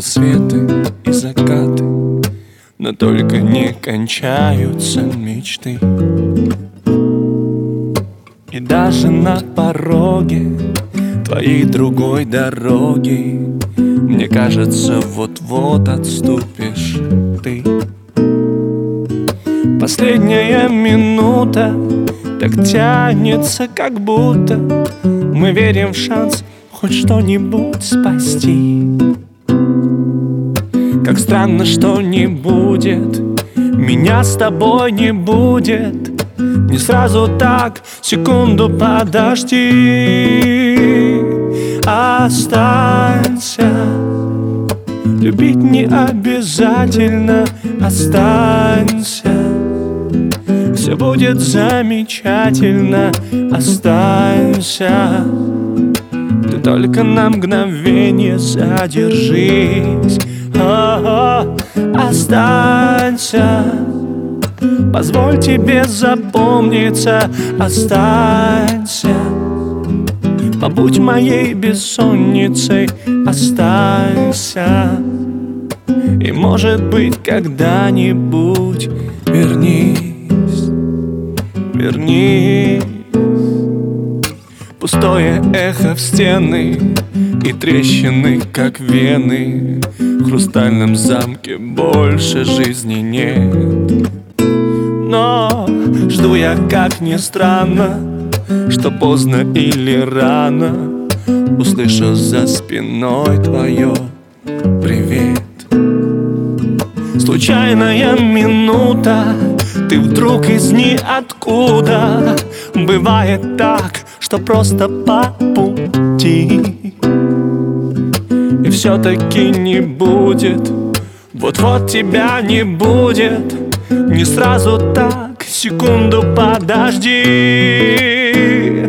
рассветы и закаты, но только не кончаются мечты. И даже на пороге твоей другой дороги, мне кажется, вот-вот отступишь ты. Последняя минута так тянется, как будто мы верим в шанс хоть что-нибудь спасти. Как странно, что не будет, меня с тобой не будет. Не сразу так, секунду подожди. Останься, любить не обязательно. Останься, все будет замечательно. Останься, ты только на мгновение задержись. Останься, позволь тебе запомниться. Останься, побудь моей бессонницей. Останься, и, может быть, когда-нибудь вернись, вернись. Пустое эхо в стены и трещины, как вены. В хрустальном замке больше жизни нет. Но жду я, как ни странно, что поздно или рано услышу за спиной твое привет. Случайная минута, ты вдруг из ниоткуда. Бывает так, что просто по пути. И все-таки не будет, вот-вот тебя не будет. Не сразу так, секунду подожди.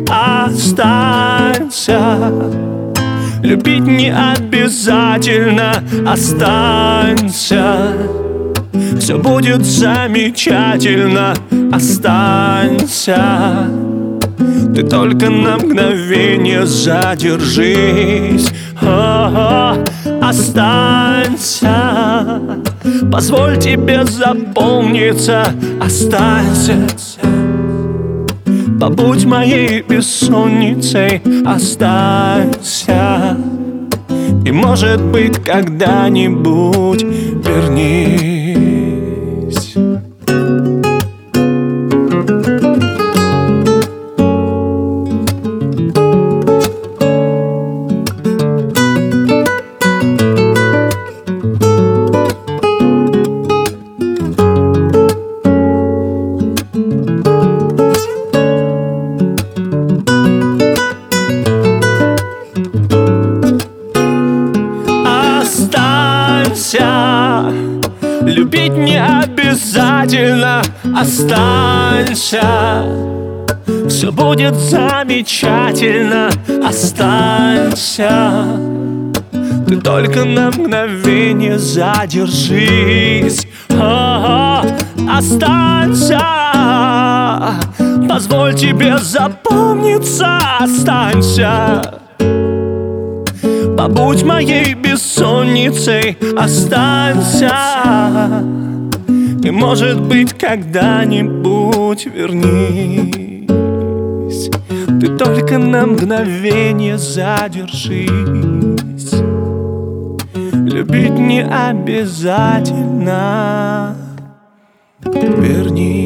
Останься, любить не обязательно. Останься, все будет замечательно. Останься, ты только на мгновение задержись. Останься, позволь тебе запомниться. Останься, побудь моей бессонницей. Останься, и, может быть, когда-нибудь вернись. Любить не обязательно. Останься, все будет замечательно. Останься, ты только на мгновение задержись. Останься, позволь тебе запомниться. Останься, побудь моей бессонницей. Останься, и, может быть, когда-нибудь вернись. Ты только на мгновение задержись. Любить не обязательно. Вернись.